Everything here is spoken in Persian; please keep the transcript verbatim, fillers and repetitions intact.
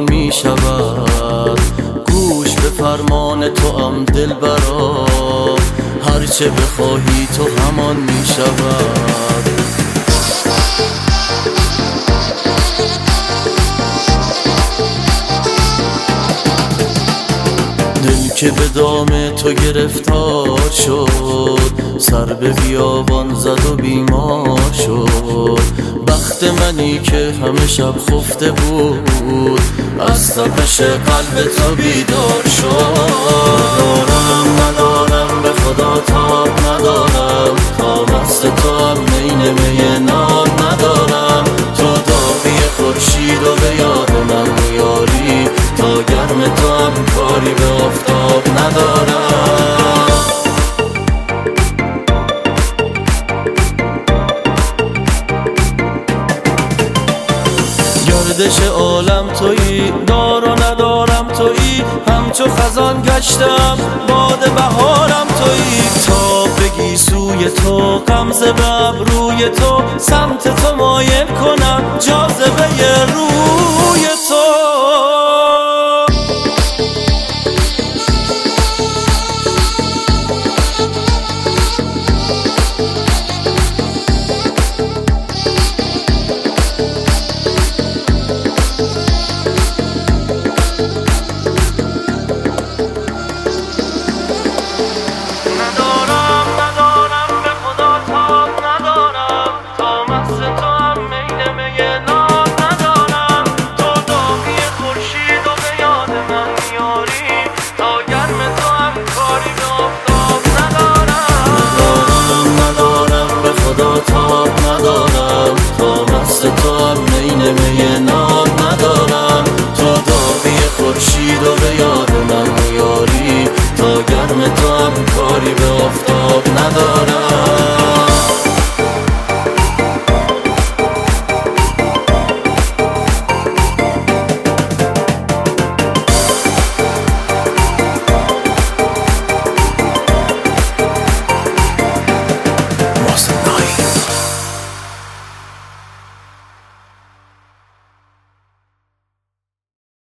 می شود. گوش به فرمان تو ام دلبرا، هرچه بخواهی تو همان می شود. دل که به دام تو گرفتار شد، سر به بیابان زد و بیمار شد. بخت منی که همه شب خفته بود، از تپش قلب تو بیدار شد. ندارم ندارم به خدا تاب ندارم، تا مست تو هم مین می ناب ندارم. تو داغی خورشید و به یاد من میاری، تا گرم تو هم کاری به آفتاب ندارم. گردش عالم تویی، دار و ندارم تویی، همچو خزان گشتم باد بهارم تویی. تا بگی سوی تو غمزه به ابروی تو، سمت تو مایل کنم جاذبه روی تو.